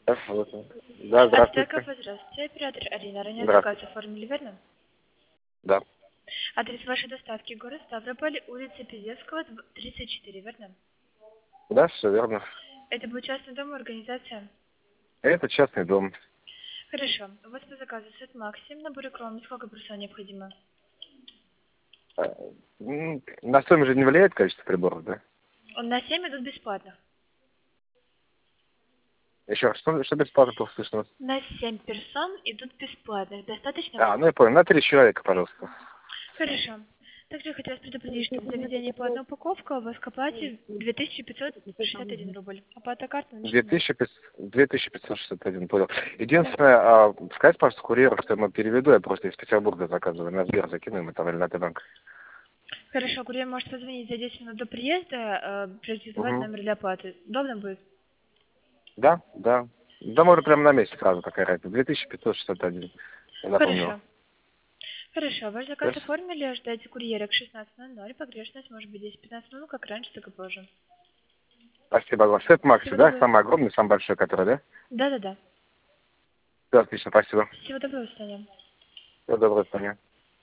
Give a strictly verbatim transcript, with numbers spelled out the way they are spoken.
Да, вот. Да, Астеков, здравствуйте. здравствуйте. Оператор Арина. Ранее заказ Здравствуйте. оформили, верно? Да. Адрес вашей доставки город Ставрополь, улица Пизевского, тридцать четыре, верно? Да, все верно. Это будет частный дом, организация? Это частный дом. Хорошо. У вас по заказу сет Максим, набор икром, сколько персон необходимо? А, м, На стоимость же не влияет количество приборов, да? Он на семь идут бесплатно. Еще раз, что, что бесплатно плохо слышно? На семь персон идут бесплатно. Достаточно А, вам? ну я понял, на три человека, пожалуйста. Хорошо. Также хотелось предупредить, что в заведении по одной упаковке у вас к оплате две тысячи пятьсот шестьдесят один рубль. Оплата карты наличными. две тысячи пятьсот шестьдесят один, понял. Да. Единственное, а, сказать, пожалуйста, курьеру, что я ему переведу, я просто из Петербурга заказываю, на Сбер закину ему там или на Т-банк. Хорошо, курьер может позвонить за десять минут до приезда, э, продиктовать Угу. номер для оплаты. Удобно будет? Да, да. Да, можно прямо на месте сразу такая разница. две тысячи пятьсот шестьдесят один. Я запомнил. Хорошо. Хорошо, ваш заказ Yes. оформили, ждайте курьера к шестнадцати ноль-ноль, погрешность может быть десять-пятнадцать минут, как раньше, так и позже. Спасибо огромное. Сет Макси, Всего да? доброго. Самый огромный, самый большой, который, да? Да-да-да. Да, отлично, спасибо. Всего доброго, Саня. Всего доброго, Таня.